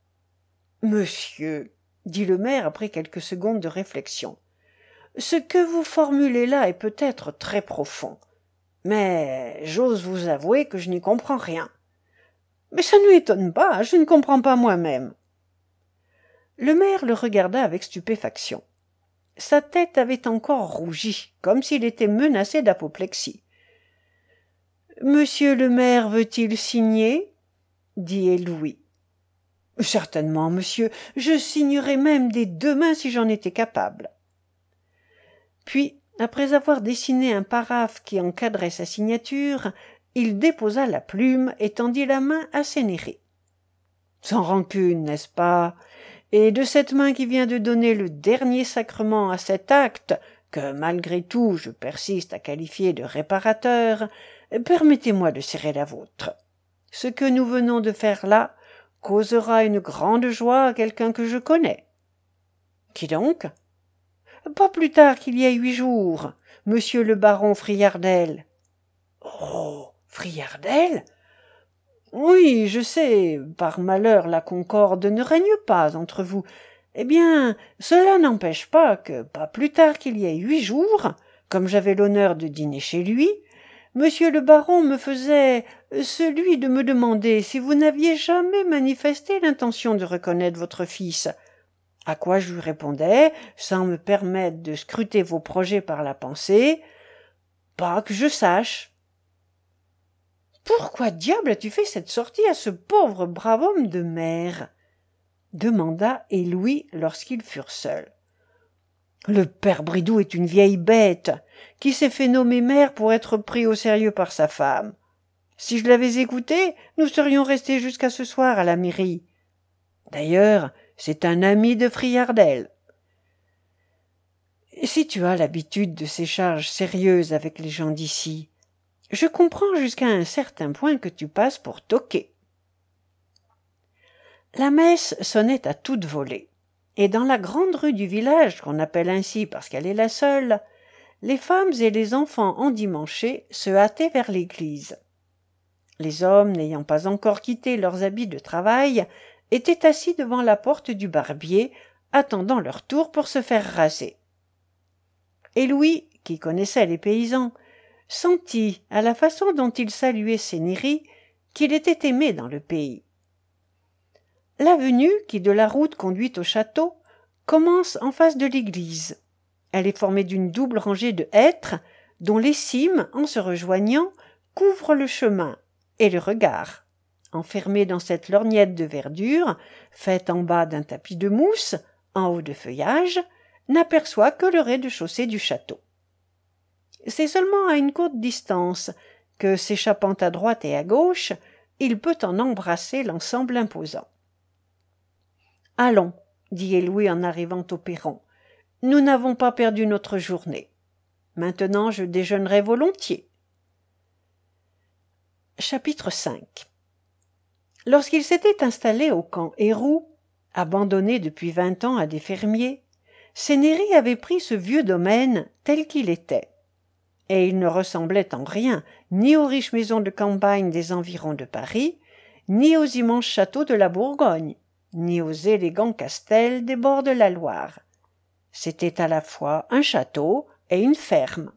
Monsieur, dit le maire après quelques secondes de réflexion, ce que vous formulez là est peut-être très profond, mais j'ose vous avouer que je n'y comprends rien. Mais ça ne m'étonne pas, je ne comprends pas moi-même. Le maire le regarda avec stupéfaction. Sa tête avait encore rougi, comme s'il était menacé d'apoplexie. « Monsieur le maire veut-il signer ?» dit Louis. « Certainement, monsieur, je signerais même des deux mains si j'en étais capable. » Puis, après avoir dessiné un paraphe qui encadrait sa signature, il déposa la plume et tendit la main à Cénéry. « Sans rancune, n'est-ce pas? Et de cette main qui vient de donner le dernier sacrement à cet acte, que malgré tout je persiste à qualifier de réparateur, permettez-moi de serrer la vôtre. Ce que nous venons de faire là causera une grande joie à quelqu'un que je connais. » « Qui donc? »« Pas plus tard qu'il y a 8 jours, monsieur le baron Friardel. »« Oh, Friardel? Oui, je sais, par malheur la concorde ne règne pas entre vous. Eh bien, cela n'empêche pas que, pas plus tard qu'il y a 8 jours, comme j'avais l'honneur de dîner chez lui, monsieur le baron me faisait celui de me demander si vous n'aviez jamais manifesté l'intention de reconnaître votre fils. À quoi je lui répondais, sans me permettre de scruter vos projets par la pensée, « Pas que je sache. » « Pourquoi diable as-tu fait cette sortie à ce pauvre brave homme de mer ?» demanda Louis lorsqu'ils furent seuls. « Le père Bridou est une vieille bête qui s'est fait nommer maire pour être pris au sérieux par sa femme. Si je l'avais écouté, nous serions restés jusqu'à ce soir à la mairie. D'ailleurs, c'est un ami de Friardel. Si tu as l'habitude de ces charges sérieuses avec les gens d'ici, je comprends jusqu'à un certain point que tu passes pour toqué. » La messe sonnait à toute volée, et dans la grande rue du village, qu'on appelle ainsi parce qu'elle est la seule, les femmes et les enfants endimanchés se hâtaient vers l'église. Les hommes, n'ayant pas encore quitté leurs habits de travail, étaient assis devant la porte du barbier, attendant leur tour pour se faire raser. Et Louis, qui connaissait les paysans, sentit, à la façon dont il saluait Cénéry, qu'il était aimé dans le pays. L'avenue, qui de la route conduit au château, commence en face de l'église. Elle est formée d'une double rangée de hêtres, dont les cimes, en se rejoignant, couvrent le chemin et le regard. Enfermé dans cette lorgnette de verdure, faite en bas d'un tapis de mousse, en haut de feuillage, n'aperçoit que le rez-de-chaussée du château. C'est seulement à une courte distance que, s'échappant à droite et à gauche, il peut en embrasser l'ensemble imposant. Allons, dit Elouis en arrivant au perron. Nous n'avons pas perdu notre journée. Maintenant, je déjeunerai volontiers. Chapitre 5. Lorsqu'il s'était installé au camp Héroux, abandonné depuis 20 ans à des fermiers, Cénéry avait pris ce vieux domaine tel qu'il était. Et il ne ressemblait en rien ni aux riches maisons de campagne des environs de Paris, ni aux immenses châteaux de la Bourgogne, ni aux élégants castels des bords de la Loire. C'était à la fois un château et une ferme.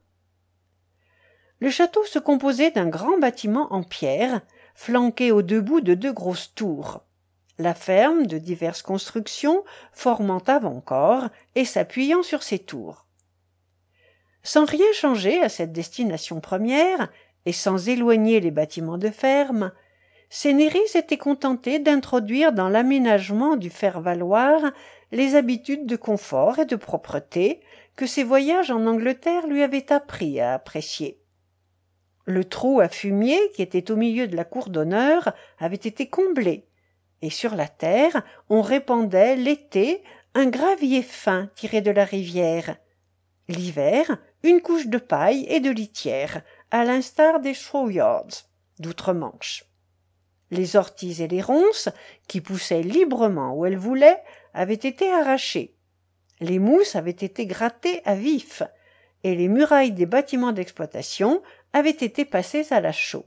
Le château se composait d'un grand bâtiment en pierre, flanqué aux deux bouts de 2 grosses tours. La ferme, de diverses constructions, formant avant-corps et s'appuyant sur ces tours. Sans rien changer à cette destination première, et sans éloigner les bâtiments de ferme, Cénéry s'était contenté d'introduire dans l'aménagement du faire-valoir les habitudes de confort et de propreté que ses voyages en Angleterre lui avaient appris à apprécier. Le trou à fumier qui était au milieu de la cour d'honneur avait été comblé, et sur la terre on répandait l'été un gravier fin tiré de la rivière, l'hiver une couche de paille et de litière, à l'instar des Shrowyards d'outre-Manche. Les orties et les ronces, qui poussaient librement où elles voulaient, avaient été arrachées. Les mousses avaient été grattées à vif, et les murailles des bâtiments d'exploitation avaient été passées à la chaux.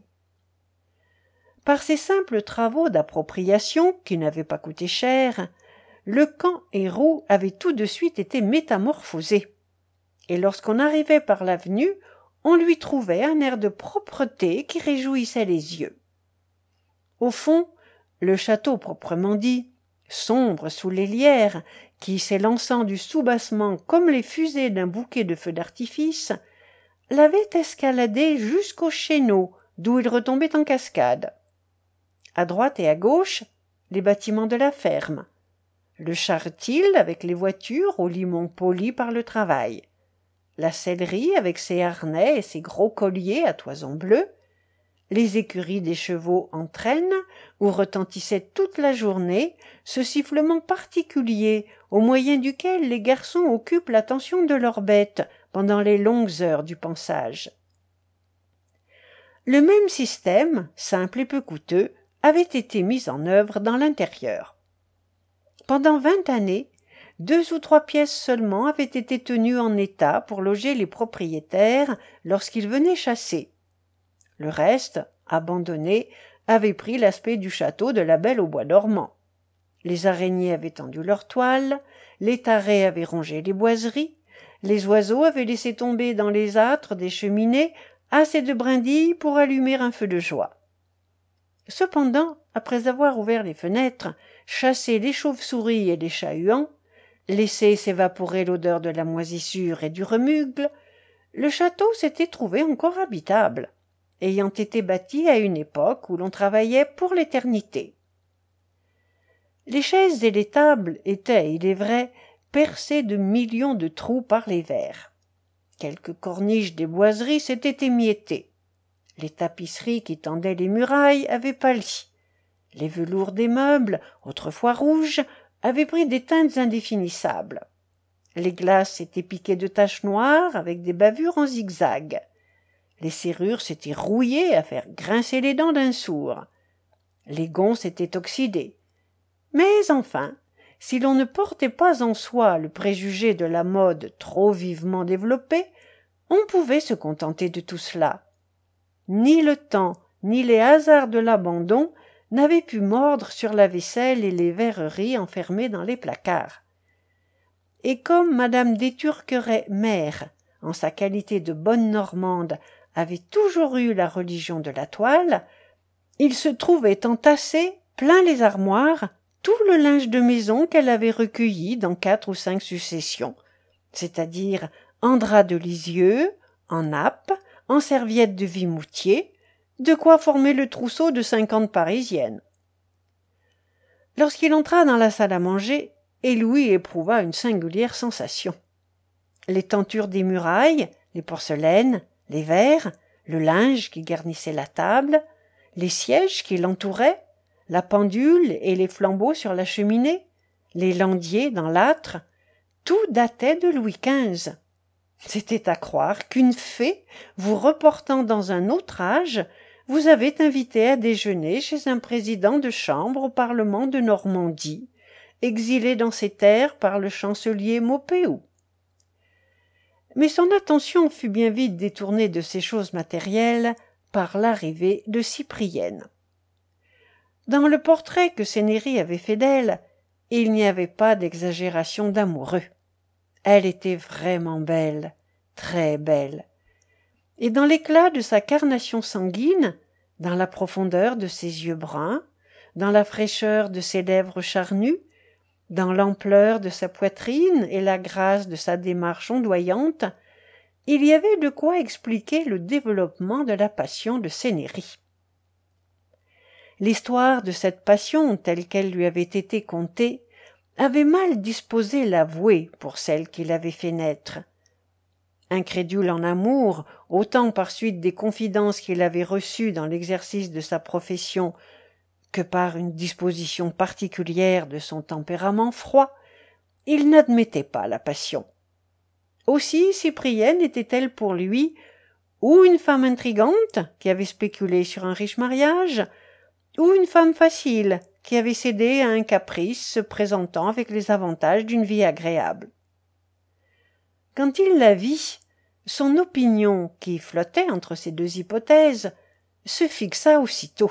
Par ces simples travaux d'appropriation, qui n'avaient pas coûté cher, le camp Héroux avait tout de suite été métamorphosé, et lorsqu'on arrivait par l'avenue, on lui trouvait un air de propreté qui réjouissait les yeux. Au fond, le château proprement dit, sombre sous les lierres, qui s'élançant du soubassement comme les fusées d'un bouquet de feux d'artifice, l'avait escaladé jusqu'au chéneau, d'où il retombait en cascade. À droite et à gauche, les bâtiments de la ferme, le charretil avec les voitures aux limons polis par le travail, la sellerie avec ses harnais et ses gros colliers à toison bleue, les écuries des chevaux en traîne, où retentissait toute la journée ce sifflement particulier au moyen duquel les garçons occupent l'attention de leurs bêtes pendant les longues heures du pansage. Le même système, simple et peu coûteux, avait été mis en œuvre dans l'intérieur. Pendant 20 années, 2 ou 3 pièces seulement avaient été tenues en état pour loger les propriétaires lorsqu'ils venaient chasser. Le reste, abandonné, avait pris l'aspect du château de la Belle au bois dormant. Les araignées avaient tendu leurs toiles, les tarets avaient rongé les boiseries, les oiseaux avaient laissé tomber dans les âtres des cheminées assez de brindilles pour allumer un feu de joie. Cependant, après avoir ouvert les fenêtres, chassé les chauves-souris et les chats-huants, laissé s'évaporer l'odeur de la moisissure et du remugle, le château s'était trouvé encore habitable, ayant été bâti à une époque où l'on travaillait pour l'éternité. Les chaises et les tables étaient, il est vrai, percées de millions de trous par les vers. Quelques corniches des boiseries s'étaient émiettées. Les tapisseries qui tendaient les murailles avaient pâli. Les velours des meubles, autrefois rouges, avaient pris des teintes indéfinissables. Les glaces s'étaient piquées de taches noires avec des bavures en zigzag. Les serrures s'étaient rouillées à faire grincer les dents d'un sourd. Les gonds s'étaient oxydés. Mais enfin, si l'on ne portait pas en soi le préjugé de la mode trop vivement développée, on pouvait se contenter de tout cela. Ni le temps, ni les hasards de l'abandon n'avaient pu mordre sur la vaisselle et les verreries enfermées dans les placards. Et comme madame d'Éturqueret mère, en sa qualité de bonne Normande, avait toujours eu la religion de la toile, il se trouvait entassé, plein les armoires, tout le linge de maison qu'elle avait recueilli dans 4 ou 5 successions, c'est-à-dire en drap de lisieux, en nappe, en serviettes de vimoutier, de quoi former le trousseau de 50 Parisiennes. Lorsqu'il entra dans la salle à manger, Elouis éprouva une singulière sensation. Les tentures des murailles, les porcelaines, les verres, le linge qui garnissait la table, les sièges qui l'entouraient, la pendule et les flambeaux sur la cheminée, les Landiers dans l'âtre, tout datait de Louis XV. C'était à croire qu'une fée, vous reportant dans un autre âge, vous avait invité à déjeuner chez un président de chambre au Parlement de Normandie, exilé dans ses terres par le chancelier Maupeou. Mais son attention fut bien vite détournée de ces choses matérielles par l'arrivée de Cyprienne. Dans le portrait que Cénéry avait fait d'elle, il n'y avait pas d'exagération d'amoureux. Elle était vraiment belle, très belle. Et dans l'éclat de sa carnation sanguine, dans la profondeur de ses yeux bruns, dans la fraîcheur de ses lèvres charnues, dans l'ampleur de sa poitrine et la grâce de sa démarche ondoyante, il y avait de quoi expliquer le développement de la passion de Cénéry. L'histoire de cette passion, telle qu'elle lui avait été contée, avait mal disposé l'avoué pour celle qui l'avait fait naître. Incrédule en amour, autant par suite des confidences qu'il avait reçues dans l'exercice de sa profession que par une disposition particulière de son tempérament froid, il n'admettait pas la passion. Aussi Cyprienne était-elle pour lui ou une femme intrigante qui avait spéculé sur un riche mariage, ou une femme facile qui avait cédé à un caprice se présentant avec les avantages d'une vie agréable. Quand il la vit, son opinion, qui flottait entre ces deux hypothèses, se fixa aussitôt.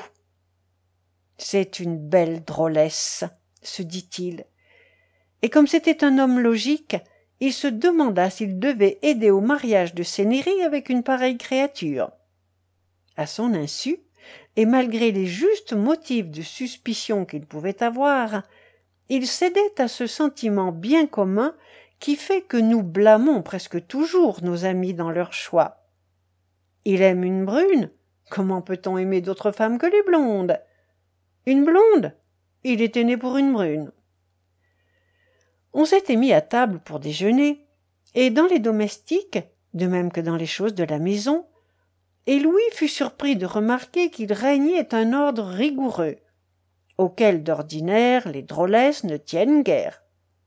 « C'est une belle drôlesse, » se dit-il. Et comme c'était un homme logique, il se demanda s'il devait aider au mariage de Cénéry avec une pareille créature. À son insu, et malgré les justes motifs de suspicion qu'il pouvait avoir, il cédait à ce sentiment bien commun qui fait que nous blâmons presque toujours nos amis dans leur choix. Il aime une brune, comment peut-on aimer d'autres femmes que les blondes? Une blonde, il était né pour une brune. On s'était mis à table pour déjeuner, et dans les domestiques, de même que dans les choses de la maison, et Louis fut surpris de remarquer qu'il régnait un ordre rigoureux, auquel d'ordinaire les drôlesses ne tiennent guère.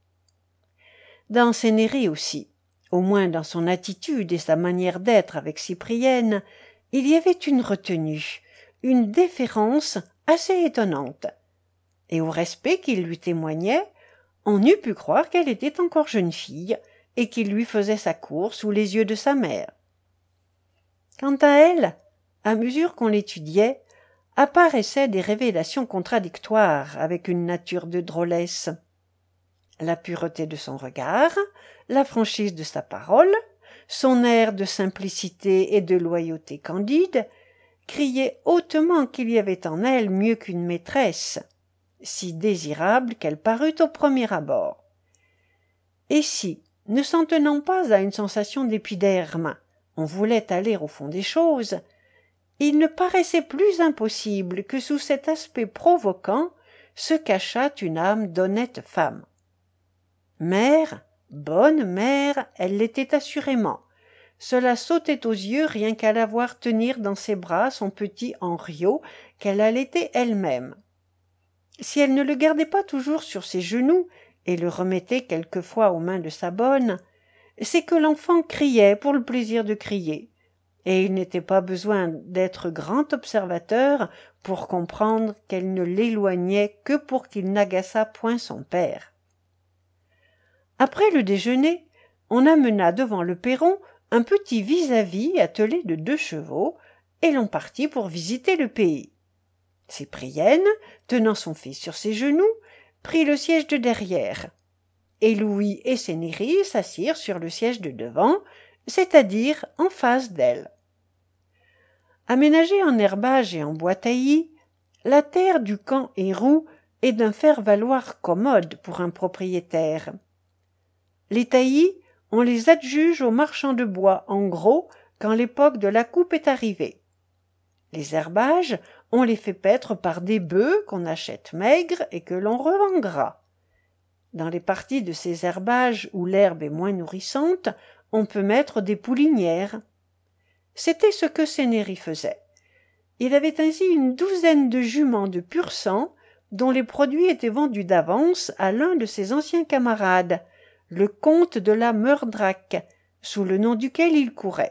Dans Cénéry aussi, au moins dans son attitude et sa manière d'être avec Cyprienne, il y avait une retenue, une déférence assez étonnante, et au respect qu'il lui témoignait, on eût pu croire qu'elle était encore jeune fille et qu'il lui faisait sa cour sous les yeux de sa mère. Quant à elle, à mesure qu'on l'étudiait, apparaissaient des révélations contradictoires avec une nature de drôlesse. La pureté de son regard, la franchise de sa parole, son air de simplicité et de loyauté candide, criaient hautement qu'il y avait en elle mieux qu'une maîtresse, si désirable qu'elle parut au premier abord. Et si, ne s'en tenant pas à une sensation d'épiderme, on voulait aller au fond des choses, il ne paraissait plus impossible que sous cet aspect provoquant se cachât une âme d'honnête femme. Mère, bonne mère, elle l'était assurément. Cela sautait aux yeux rien qu'à la voir tenir dans ses bras son petit Henriot qu'elle allaitait elle-même. Si elle ne le gardait pas toujours sur ses genoux et le remettait quelquefois aux mains de sa bonne, c'est que l'enfant criait pour le plaisir de crier, et il n'était pas besoin d'être grand observateur pour comprendre qu'elle ne l'éloignait que pour qu'il n'agaçât point son père. Après le déjeuner, on amena devant le perron un petit vis-à-vis attelé de 2 chevaux, et l'on partit pour visiter le pays. Cyprienne, tenant son fils sur ses genoux, prit le siège de derrière, et Louis et Cénéry s'assirent sur le siège de devant, c'est-à-dire en face d'elle. Aménagée en herbage et en bois taillis, la terre du camp Héroux est d'un faire-valoir commode pour un propriétaire. Les taillis, on les adjuge aux marchands de bois en gros quand l'époque de la coupe est arrivée. Les herbages, on les fait paître par des bœufs qu'on achète maigres et que l'on revend gras. Dans les parties de ces herbages où l'herbe est moins nourrissante, on peut mettre des poulinières. C'était ce que Cénéry faisait. Il avait ainsi une 12aine de juments de pur sang, dont les produits étaient vendus d'avance à l'un de ses anciens camarades, le comte de la Meurdraque, sous le nom duquel il courait.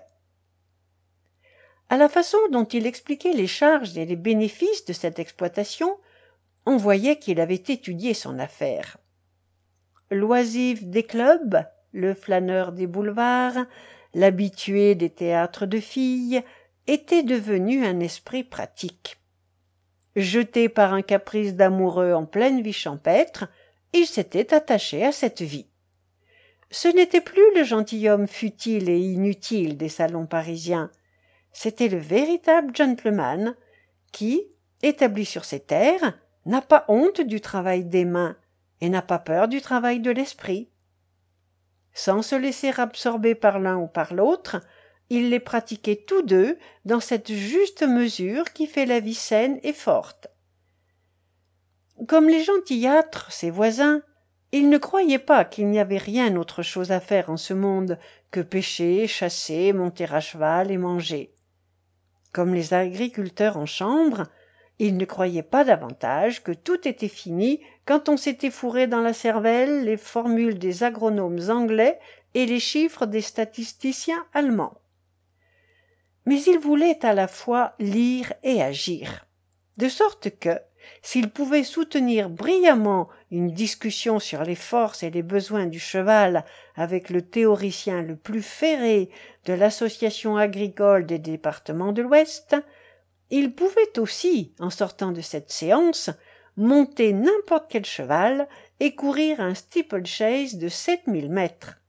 À la façon dont il expliquait les charges et les bénéfices de cette exploitation, on voyait qu'il avait étudié son affaire. L'oisif des clubs, le flâneur des boulevards, l'habitué des théâtres de filles, était devenu un esprit pratique. Jeté par un caprice d'amoureux en pleine vie champêtre, il s'était attaché à cette vie. Ce n'était plus le gentilhomme futile et inutile des salons parisiens, c'était le véritable gentleman qui, établi sur ses terres, n'a pas honte du travail des mains et n'a pas peur du travail de l'esprit. Sans se laisser absorber par l'un ou par l'autre, ils les pratiquaient tous deux dans cette juste mesure qui fait la vie saine et forte. Comme les gentillâtres, ses voisins, ils ne croyaient pas qu'il n'y avait rien autre chose à faire en ce monde que pêcher, chasser, monter à cheval et manger. Comme les agriculteurs en chambre, ils ne croyaient pas davantage que tout était fini quand on s'était fourré dans la cervelle les formules des agronomes anglais et les chiffres des statisticiens allemands. Mais ils voulaient à la fois lire et agir, de sorte que, s'ils pouvaient soutenir brillamment une discussion sur les forces et les besoins du cheval avec le théoricien le plus ferré de l'association agricole des départements de l'Ouest, ils pouvaient aussi, en sortant de cette séance, monter n'importe quel cheval et courir un steeplechase de 7000 mètres.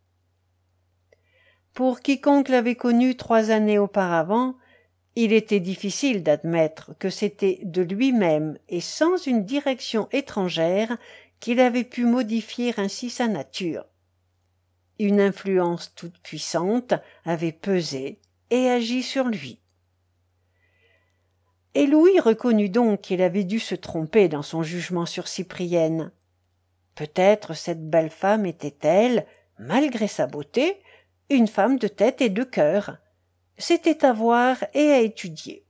Pour quiconque l'avait connu 3 années auparavant, il était difficile d'admettre que c'était de lui-même et sans une direction étrangère qu'il avait pu modifier ainsi sa nature. Une influence toute puissante avait pesé et agi sur lui. Et Louis reconnut donc qu'il avait dû se tromper dans son jugement sur Cyprienne. Peut-être cette belle femme était-elle, malgré sa beauté, une femme de tête et de cœur. C'était à voir et à étudier.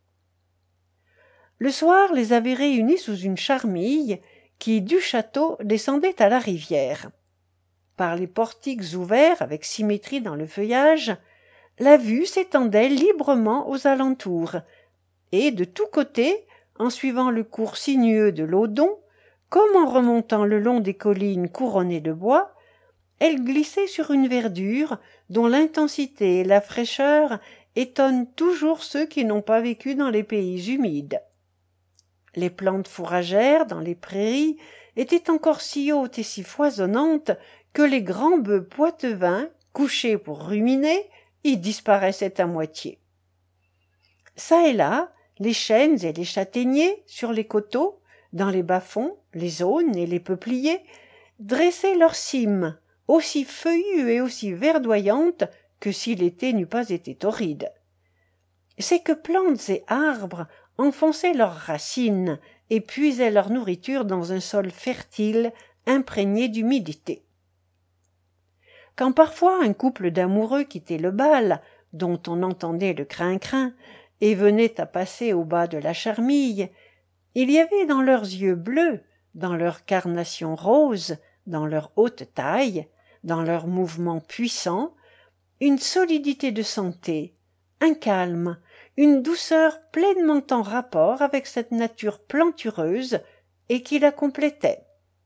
Le soir les avait réunis sous une charmille qui, du château, descendait à la rivière. Par les portiques ouverts avec symétrie dans le feuillage, la vue s'étendait librement aux alentours, et de tous côtés, en suivant le cours sinueux de l'Odon, comme en remontant le long des collines couronnées de bois, elle glissait sur une verdure dont l'intensité et la fraîcheur étonnent toujours ceux qui n'ont pas vécu dans les pays humides. Les plantes fourragères dans les prairies étaient encore si hautes et si foisonnantes que les grands bœufs poitevins, couchés pour ruminer, y disparaissaient à moitié. Ça et là, les chênes et les châtaigniers, sur les coteaux, dans les bas-fonds, les aunes et les peupliers, dressaient leurs cimes, aussi feuillues et aussi verdoyantes que si l'été n'eût pas été torride. C'est que plantes et arbres enfonçaient leurs racines et puisaient leur nourriture dans un sol fertile, imprégné d'humidité. Quand parfois un couple d'amoureux quittait le bal, dont on entendait le crin-crin, et venait à passer au bas de la charmille, il y avait dans leurs yeux bleus, dans leurs carnations roses, dans leur haute taille, dans leurs mouvements puissants, une solidité de santé, un calme, une douceur pleinement en rapport avec cette nature plantureuse et qui la complétait.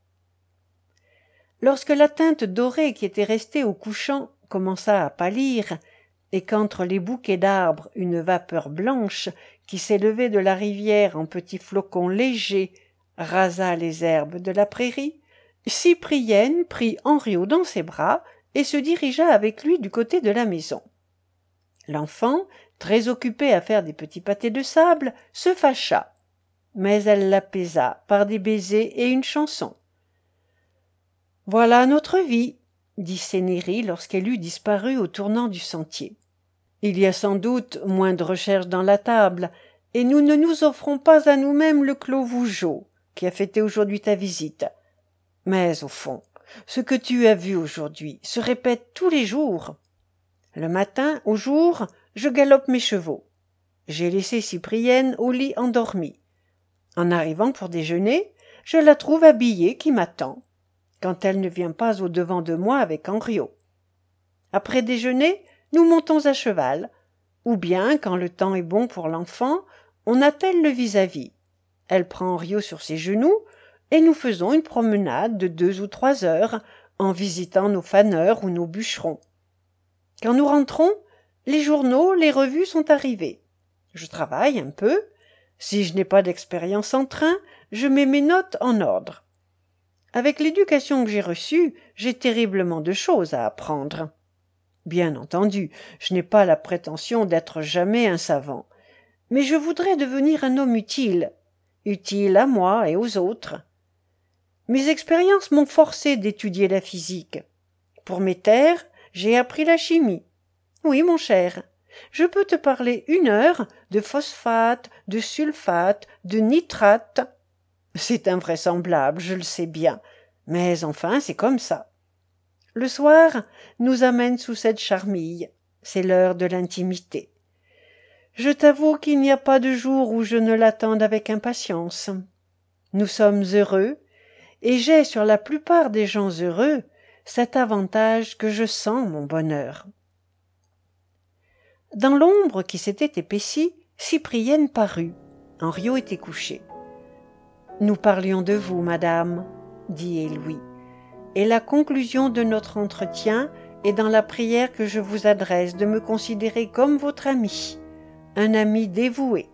Lorsque la teinte dorée qui était restée au couchant commença à pâlir, et qu'entre les bouquets d'arbres une vapeur blanche qui s'élevait de la rivière en petits flocons légers rasa les herbes de la prairie, Cyprienne prit Henriot dans ses bras et se dirigea avec lui du côté de la maison. L'enfant, très occupé à faire des petits pâtés de sable, se fâcha, mais elle l'apaisa par des baisers et une chanson. « Voilà notre vie, » dit Cénéry lorsqu'elle eut disparu au tournant du sentier. « Il y a sans doute moins de recherche dans la table, et nous ne nous offrons pas à nous-mêmes le Clos Vougeot, qui a fêté aujourd'hui ta visite. Mais au fond, ce que tu as vu aujourd'hui se répète tous les jours. Le matin, au jour, je galope mes chevaux. J'ai laissé Cyprienne au lit endormie. En arrivant pour déjeuner, je la trouve habillée qui m'attend, quand elle ne vient pas au-devant de moi avec Henriot. Après déjeuner, nous montons à cheval, ou bien, quand le temps est bon pour l'enfant, on attelle le vis-à-vis. Elle prend Henriot sur ses genoux, et nous faisons une promenade de 2 ou 3 heures en visitant nos faneurs ou nos bûcherons. Quand nous rentrons, les journaux, les revues sont arrivés. Je travaille un peu. Si je n'ai pas d'expérience en train, je mets mes notes en ordre. Avec l'éducation que j'ai reçue, j'ai terriblement de choses à apprendre. Bien entendu, je n'ai pas la prétention d'être jamais un savant, mais je voudrais devenir un homme utile à moi et aux autres. Mes expériences m'ont forcé d'étudier la physique. Pour mes terres, j'ai appris la chimie. Oui, mon cher, je peux te parler 1 heure de phosphate, de sulfate, de nitrate. C'est invraisemblable, je le sais bien, mais enfin c'est comme ça. Le soir nous amène sous cette charmille. C'est l'heure de l'intimité. Je t'avoue qu'il n'y a pas de jour où je ne l'attende avec impatience. Nous sommes heureux, et j'ai sur la plupart des gens heureux cet avantage que je sens mon bonheur. Dans l'ombre qui s'était épaissie, Cyprienne parut. Henriot était couché. « Nous parlions de vous, madame, » dit Louis, « et la conclusion de notre entretien est dans la prière que je vous adresse de me considérer comme votre ami, un ami dévoué.